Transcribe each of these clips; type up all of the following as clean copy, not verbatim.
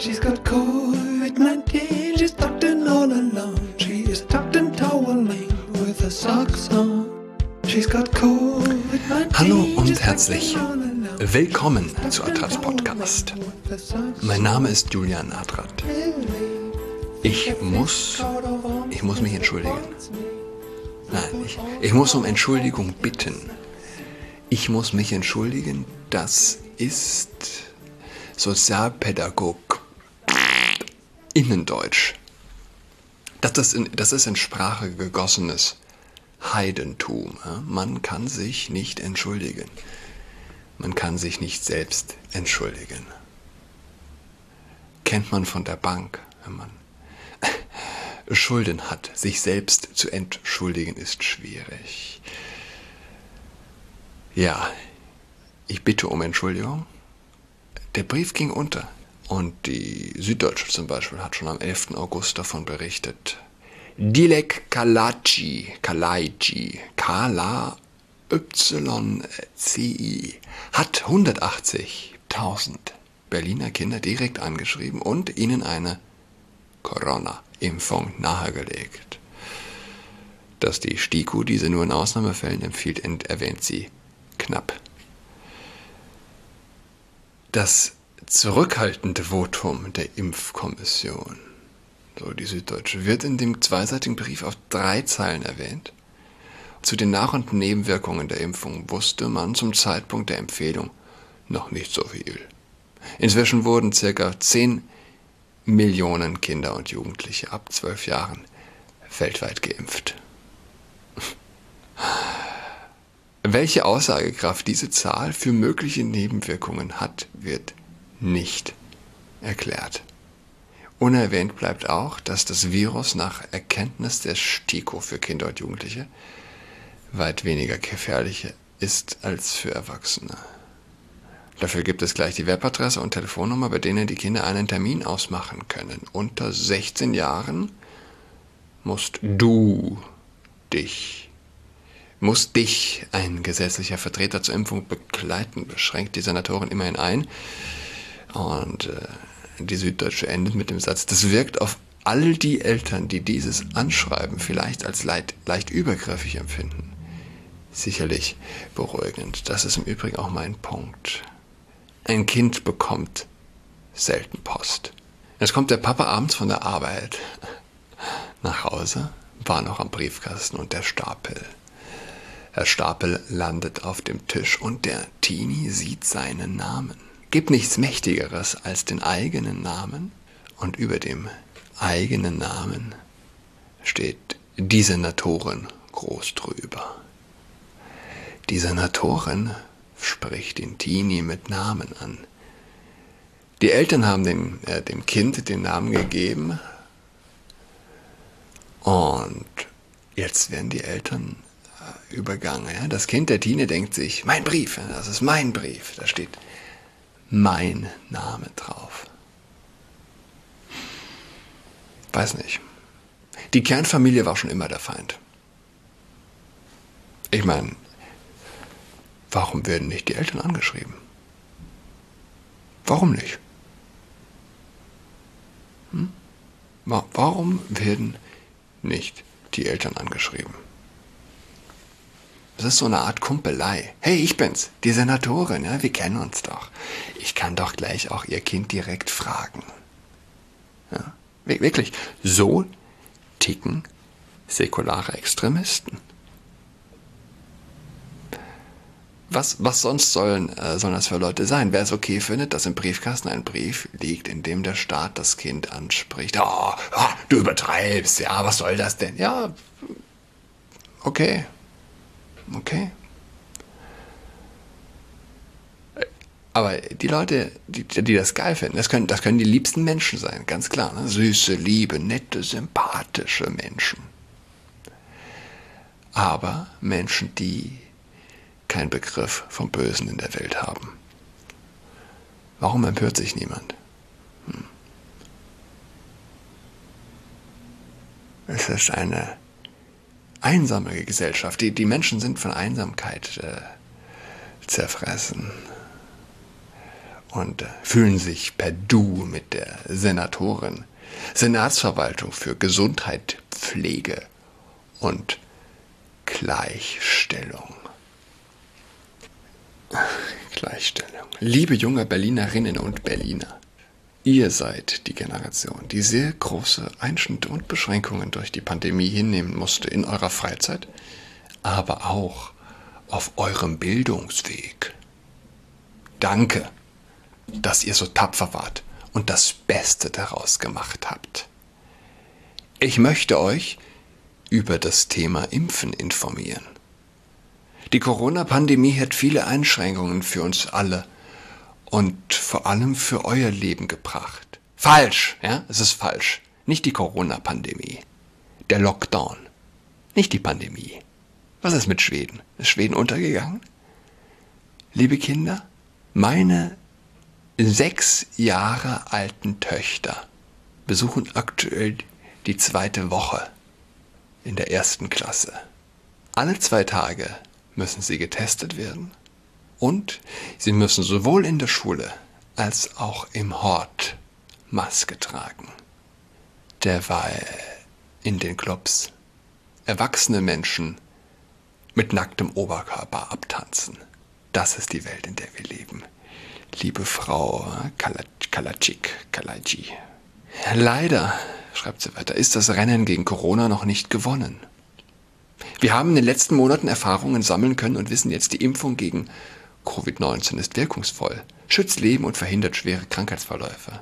She's got COVID-19, she's tucked in all alone. She is tucked in toweling with her socks on. She's got COVID-19. Hallo und herzlich willkommen zu Adrats Podcast. Mein Name ist Julian Adrat. Ich muss mich entschuldigen. Nein, ich muss um Entschuldigung bitten. Ich muss mich entschuldigen, das ist Sozialpädagog Innendeutsch. Das ist in Sprache gegossenes Heidentum. Man kann sich nicht entschuldigen. Man kann sich nicht selbst entschuldigen. Kennt man von der Bank, wenn man Schulden hat. Sich selbst zu entschuldigen ist schwierig. Ja, ich bitte um Entschuldigung. Der Brief ging unter und die Süddeutsche zum Beispiel hat schon am 11. August davon berichtet. Dilek Kalaci, K-L-Y-C-I, hat 180.000 Berliner Kinder direkt angeschrieben und ihnen eine Corona-Impfung nahegelegt. Dass die STIKO diese nur in Ausnahmefällen empfiehlt, erwähnt sie knapp. Das zurückhaltende Votum der Impfkommission, so die Süddeutsche, wird in dem zweiseitigen Brief auf 3 Zeilen erwähnt. Zu den Nach- und Nebenwirkungen der Impfung wusste man zum Zeitpunkt der Empfehlung noch nicht so viel. Inzwischen wurden ca. 10 Millionen Kinder und Jugendliche ab 12 Jahren weltweit geimpft. Welche Aussagekraft diese Zahl für mögliche Nebenwirkungen hat, wird nicht erklärt. Unerwähnt bleibt auch, dass das Virus nach Erkenntnis der STIKO für Kinder und Jugendliche weit weniger gefährlich ist als für Erwachsene. Dafür gibt es gleich die Webadresse und Telefonnummer, bei denen die Kinder einen Termin ausmachen können. Unter 16 Jahren musst dich ein gesetzlicher Vertreter zur Impfung begleiten, beschränkt die Senatorin immerhin ein. Und die Süddeutsche endet mit dem Satz, das wirkt auf all die Eltern, die dieses Anschreiben vielleicht als leicht übergriffig empfinden, sicherlich beruhigend. Das ist im Übrigen auch mein Punkt. Ein Kind bekommt selten Post. Jetzt kommt der Papa abends von der Arbeit nach Hause, war noch am Briefkasten und der Stapel landet auf dem Tisch und der Teenie sieht seinen Namen. Gibt nichts Mächtigeres als den eigenen Namen und über dem eigenen Namen steht die Senatorin groß drüber. Die Senatorin spricht den Teenie mit Namen an. Die Eltern haben dem Kind den Namen gegeben und jetzt werden die Eltern übergangen. Ja? Das Kind, der Teenie, denkt sich, mein Brief, das ist mein Brief, da steht mein Name drauf. Weiß nicht. Die Kernfamilie war schon immer der Feind. Ich meine, warum werden nicht die Eltern angeschrieben? Warum nicht? Warum werden nicht die Eltern angeschrieben? Das ist so eine Art Kumpelei. Hey, ich bin's, die Senatorin, ja, wir kennen uns doch. Ich kann doch gleich auch ihr Kind direkt fragen. Ja, wirklich, so ticken säkulare Extremisten. Was sonst sollen das für Leute sein? Wer es okay findet, dass im Briefkasten ein Brief liegt, in dem der Staat das Kind anspricht. Oh, du übertreibst, ja, was soll das denn? Ja, okay. Aber die Leute, die das geil finden, das können die liebsten Menschen sein, ganz klar. Ne? Süße, liebe, nette, sympathische Menschen. Aber Menschen, die keinen Begriff vom Bösen in der Welt haben. Warum empört sich niemand? Es ist eine einsame Gesellschaft. Die Menschen sind von Einsamkeit zerfressen. und fühlen sich per Du mit der Senatorin, Senatsverwaltung für Gesundheit, Pflege und Gleichstellung. Gleichstellung. Liebe junge Berlinerinnen und Berliner, ihr seid die Generation, die sehr große Einschnitte und Beschränkungen durch die Pandemie hinnehmen musste in eurer Freizeit, aber auch auf eurem Bildungsweg. Danke, dass ihr so tapfer wart und das Beste daraus gemacht habt. Ich möchte euch über das Thema Impfen informieren. Die Corona-Pandemie hat viele Einschränkungen für uns alle und vor allem für euer Leben gebracht. Falsch, ja, es ist falsch. Nicht die Corona-Pandemie. Der Lockdown. Nicht die Pandemie. Was ist mit Schweden? Ist Schweden untergegangen? Liebe Kinder, meine 6 Jahre alten Töchter besuchen aktuell die 2. Woche in der 1. Klasse. Alle 2 Tage müssen sie getestet werden und sie müssen sowohl in der Schule als auch im Hort Maske tragen. Derweil in den Clubs erwachsene Menschen mit nacktem Oberkörper abtanzen. Das ist die Welt, in der wir leben. Liebe Frau Kalaji. Leider, schreibt sie weiter, ist das Rennen gegen Corona noch nicht gewonnen. Wir haben in den letzten Monaten Erfahrungen sammeln können und wissen jetzt, die Impfung gegen Covid-19 ist wirkungsvoll, schützt Leben und verhindert schwere Krankheitsverläufe.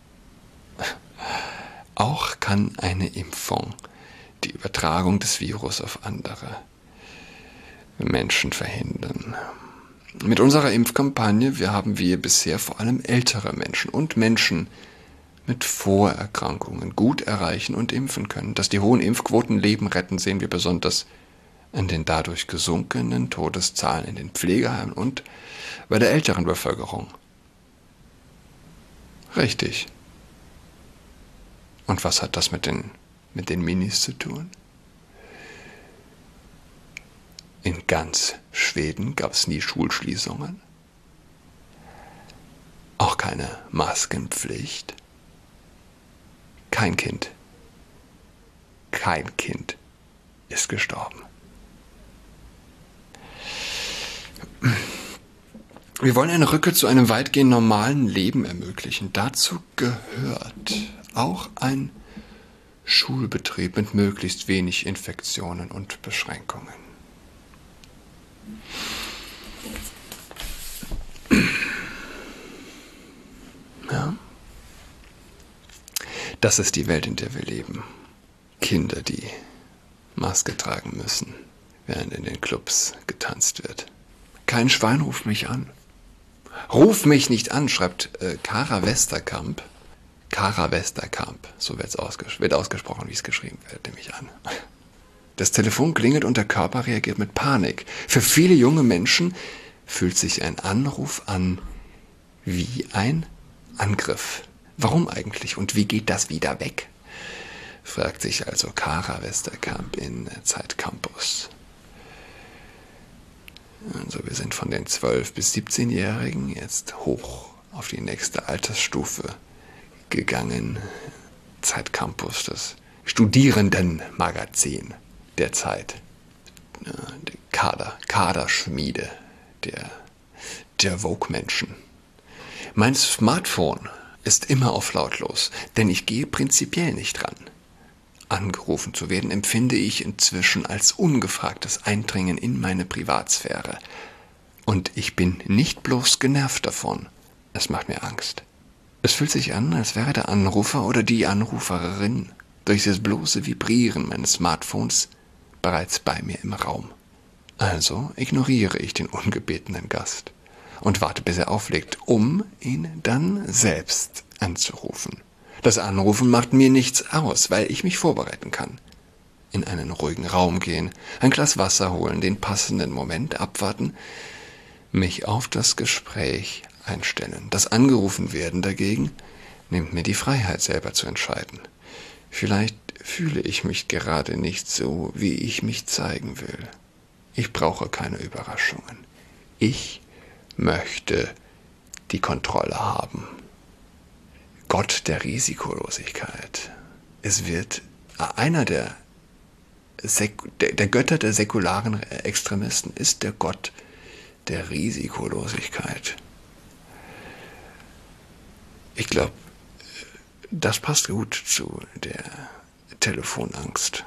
Auch kann eine Impfung die Übertragung des Virus auf andere Menschen verhindern. Mit unserer Impfkampagne haben wir bisher vor allem ältere Menschen und Menschen mit Vorerkrankungen gut erreichen und impfen können. Dass die hohen Impfquoten Leben retten, sehen wir besonders an den dadurch gesunkenen Todeszahlen in den Pflegeheimen und bei der älteren Bevölkerung. Richtig. Und was hat das mit den Minis zu tun? In ganz Schweden gab es nie Schulschließungen, auch keine Maskenpflicht. Kein Kind ist gestorben. Wir wollen eine Rückkehr zu einem weitgehend normalen Leben ermöglichen. Dazu gehört auch ein Schulbetrieb mit möglichst wenig Infektionen und Beschränkungen. Ja. Das ist die Welt, in der wir leben. Kinder, die Maske tragen müssen, während in den Clubs getanzt wird. Kein Schwein ruft mich an. Ruf mich nicht an, schreibt Kara Westerkamp. Kara Westerkamp, so wird ausgesprochen, wie es geschrieben wird, nehme ich an. Das Telefon klingelt und der Körper reagiert mit Panik. Für viele junge Menschen fühlt sich ein Anruf an wie ein Angriff. Warum eigentlich und wie geht das wieder weg? Fragt sich also Kara Westerkamp in Zeitcampus. Also wir sind von den 12- bis 17-Jährigen jetzt hoch auf die nächste Altersstufe gegangen. Zeitcampus, das Studierendenmagazin der Zeit. Die Kaderschmiede der Vogue-Menschen. Mein Smartphone ist immer auf lautlos, denn ich gehe prinzipiell nicht ran. Angerufen zu werden, empfinde ich inzwischen als ungefragtes Eindringen in meine Privatsphäre. Und ich bin nicht bloß genervt davon, es macht mir Angst. Es fühlt sich an, als wäre der Anrufer oder die Anruferin durch das bloße Vibrieren meines Smartphones bereits bei mir im Raum. Also ignoriere ich den ungebetenen Gast und warte, bis er auflegt, um ihn dann selbst anzurufen. Das Anrufen macht mir nichts aus, weil ich mich vorbereiten kann. In einen ruhigen Raum gehen, ein Glas Wasser holen, den passenden Moment abwarten, mich auf das Gespräch einstellen. Das Angerufen werden dagegen nimmt mir die Freiheit, selber zu entscheiden. Vielleicht fühle ich mich gerade nicht so, wie ich mich zeigen will. Ich brauche keine Überraschungen. Ich möchte die Kontrolle haben. Gott der Risikolosigkeit. Es wird einer der Götter der säkularen Extremisten ist der Gott der Risikolosigkeit. Ich glaube, das passt gut zu der Telefonangst.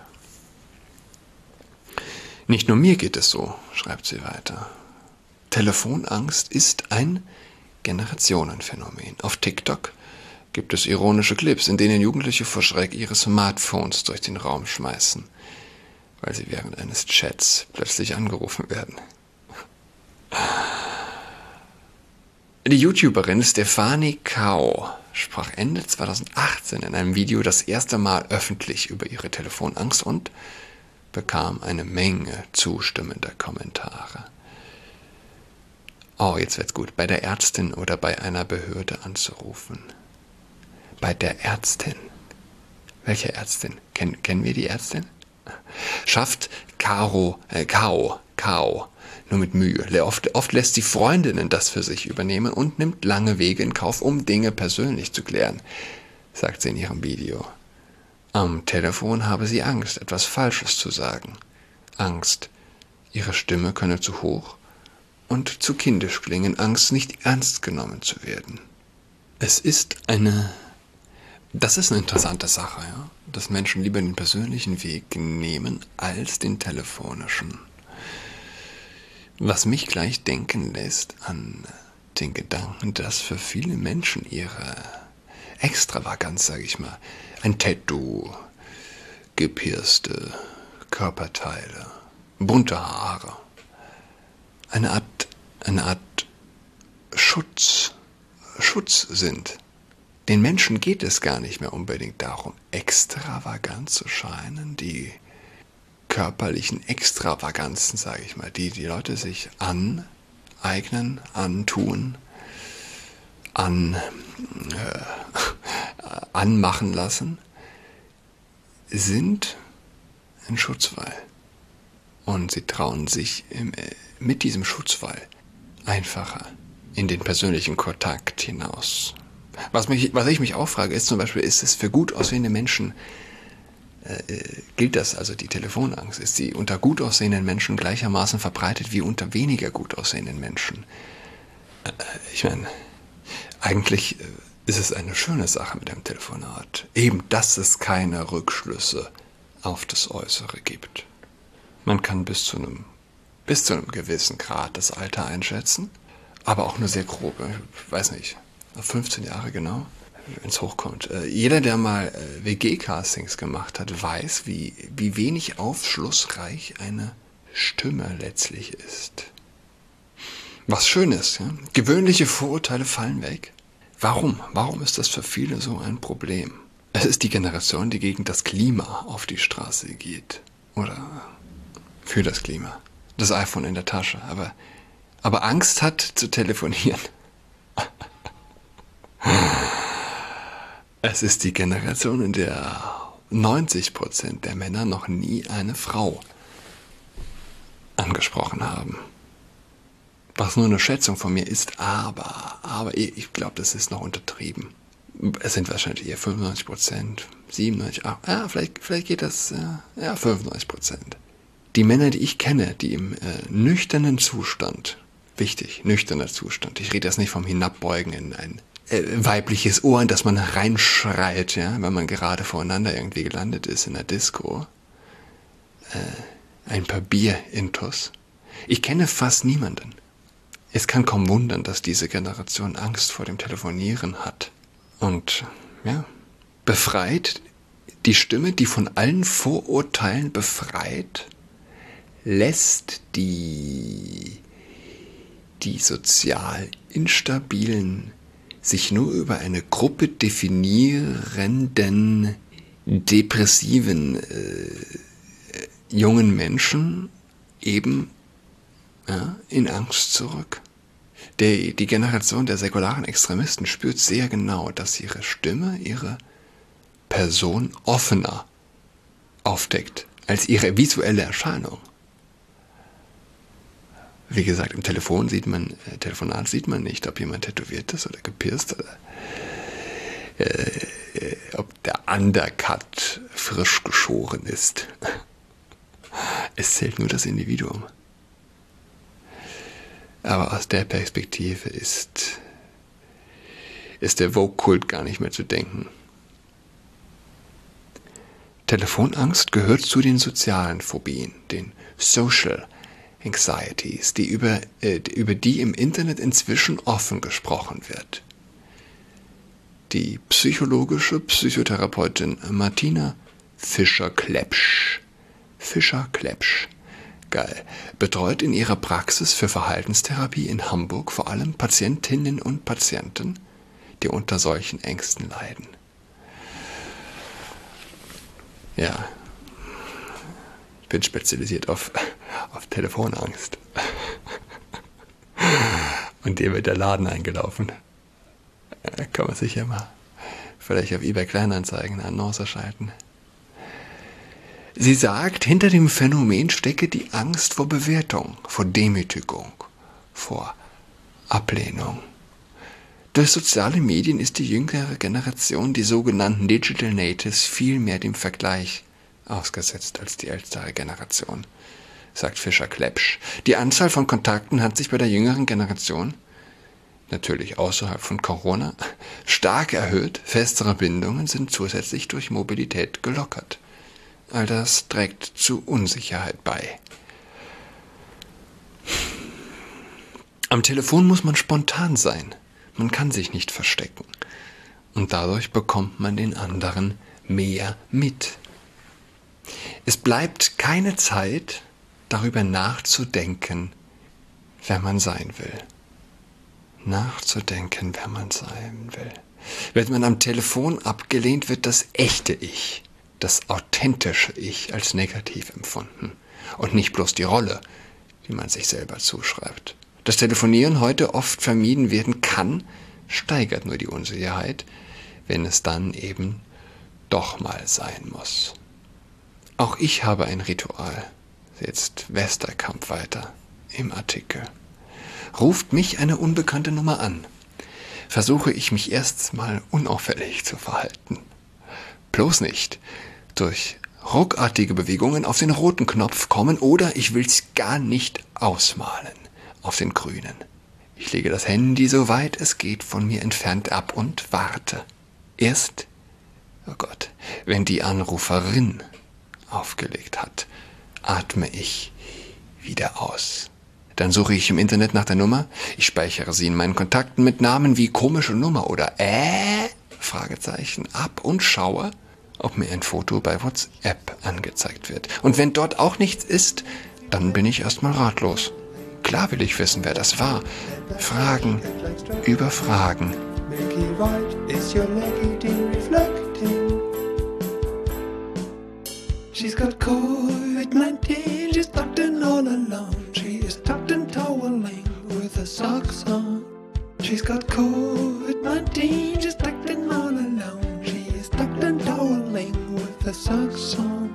Nicht nur mir geht es so, schreibt sie weiter. Telefonangst ist ein Generationenphänomen. Auf TikTok gibt es ironische Clips, in denen Jugendliche vor Schreck ihre Smartphones durch den Raum schmeißen, weil sie während eines Chats plötzlich angerufen werden. Die YouTuberin Stefanie Kao sprach Ende 2018 in einem Video das erste Mal öffentlich über ihre Telefonangst und bekam eine Menge zustimmender Kommentare. Oh, jetzt wird's gut. Bei der Ärztin oder bei einer Behörde anzurufen. Bei der Ärztin. Welche Ärztin? Kennen wir die Ärztin? Schafft Kao nur mit Mühe. Oft lässt sie Freundinnen das für sich übernehmen und nimmt lange Wege in Kauf, um Dinge persönlich zu klären, sagt sie in ihrem Video. Am Telefon habe sie Angst, etwas Falsches zu sagen. Angst, ihre Stimme könne zu hoch und zu kindisch klingen. Angst, nicht ernst genommen zu werden. Das ist eine interessante Sache, ja? Dass Menschen lieber den persönlichen Weg nehmen als den telefonischen. Was mich gleich denken lässt an den Gedanken, dass für viele Menschen ihre Extravaganz, sage ich mal, ein Tattoo, gepierste Körperteile, bunte Haare, eine Art Schutz sind. Den Menschen geht es gar nicht mehr unbedingt darum, extravagant zu scheinen, die körperlichen Extravaganzen, sage ich mal, die Leute sich aneignen, antun, anmachen lassen, sind ein Schutzwall. Und sie trauen sich mit diesem Schutzwall einfacher in den persönlichen Kontakt hinaus. Was ich mich auch frage, ist zum Beispiel, ist es für gut aussehende Menschen, gilt das, also die Telefonangst, ist sie unter gut aussehenden Menschen gleichermaßen verbreitet wie unter weniger gut aussehenden Menschen? Ich meine, eigentlich ist es eine schöne Sache mit dem Telefonat. Eben, dass es keine Rückschlüsse auf das Äußere gibt. Man kann bis zu einem gewissen Grad das Alter einschätzen, aber auch nur sehr grob. Ich weiß nicht, 15 Jahre genau, wenn es hochkommt. Jeder, der mal WG-Castings gemacht hat, weiß, wie wenig aufschlussreich eine Stimme letztlich ist. Was schön ist, ja? Gewöhnliche Vorurteile fallen weg. Warum? Warum ist das für viele so ein Problem? Es ist die Generation, die gegen das Klima auf die Straße geht. Oder für das Klima. Das iPhone in der Tasche. Aber Angst hat zu telefonieren. Es ist die Generation, in der 90% der Männer noch nie eine Frau angesprochen haben. Was nur eine Schätzung von mir ist, aber ich glaube, das ist noch untertrieben. Es sind wahrscheinlich eher 95%, 97%, vielleicht geht das, 95%. Die Männer, die ich kenne, die im nüchternen Zustand, wichtig, nüchterner Zustand, ich rede jetzt nicht vom Hinabbeugen in ein weibliches Ohr, in das man reinschreit, ja, wenn man gerade voreinander irgendwie gelandet ist in der Disco, ein paar Bier-Intus. Ich kenne fast niemanden. Es kann kaum wundern, dass diese Generation Angst vor dem Telefonieren hat. Und ja, befreit, die Stimme, die von allen Vorurteilen befreit, lässt die sozial Instabilen sich nur über eine Gruppe definierenden, depressiven jungen Menschen eben in Angst zurück. Die Generation der säkularen Extremisten spürt sehr genau, dass ihre Stimme, ihre Person offener aufdeckt als ihre visuelle Erscheinung. Wie gesagt, im Telefonat sieht man nicht, ob jemand tätowiert ist oder gepierst oder ob der Undercut frisch geschoren ist. Es zählt nur das Individuum. Aber aus der Perspektive ist der Vogue-Kult gar nicht mehr zu denken. Telefonangst gehört zu den sozialen Phobien, den Social Anxieties, über die im Internet inzwischen offen gesprochen wird. Die psychologische Psychotherapeutin Martina Fischer-Klepsch, geil, betreut in ihrer Praxis für Verhaltenstherapie in Hamburg vor allem Patientinnen und Patienten, die unter solchen Ängsten leiden. Ja, ich bin spezialisiert auf Telefonangst. Und dir wird der Laden eingelaufen. Da kann man sicher mal vielleicht auf eBay Kleinanzeigen eine Annonce schalten. Sie sagt, hinter dem Phänomen stecke die Angst vor Bewertung, vor Demütigung, vor Ablehnung. Durch soziale Medien ist die jüngere Generation, die sogenannten Digital Natives, viel mehr dem Vergleich ausgesetzt als die ältere Generation, sagt Fischer-Klepsch. Die Anzahl von Kontakten hat sich bei der jüngeren Generation, natürlich außerhalb von Corona, stark erhöht. Festere Bindungen sind zusätzlich durch Mobilität gelockert. All das trägt zu Unsicherheit bei. Am Telefon muss man spontan sein. Man kann sich nicht verstecken. Und dadurch bekommt man den anderen mehr mit. Es bleibt keine Zeit, darüber nachzudenken, wer man sein will. Wird man am Telefon abgelehnt, wird das echte Ich, das authentische Ich als negativ empfunden und nicht bloß die Rolle, die man sich selber zuschreibt. Dass Telefonieren heute oft vermieden werden kann, steigert nur die Unsicherheit, wenn es dann eben doch mal sein muss. Auch ich habe ein Ritual, setzt Westerkamp weiter im Artikel. Ruft mich eine unbekannte Nummer an, versuche ich mich erst mal unauffällig zu verhalten. Bloß nicht durch ruckartige Bewegungen auf den roten Knopf kommen oder ich will's gar nicht ausmalen auf den grünen. Ich lege das Handy so weit es geht von mir entfernt ab und warte. Erst, oh Gott, wenn die Anruferin aufgelegt hat, atme ich wieder aus. Dann suche ich im Internet nach der Nummer. Ich speichere sie in meinen Kontakten mit Namen wie komische Nummer oder Fragezeichen ab und schaue, ob mir ein Foto bei WhatsApp angezeigt wird. Und wenn dort auch nichts ist, dann bin ich erstmal ratlos. Klar will ich wissen, wer das war. Fragen über Fragen. She's got COVID-19, she's tucked in all alone. She is tucked and toweling with her socks on. She's got COVID-19, she's tucked in all alone. She is tucked and toweling with her socks on.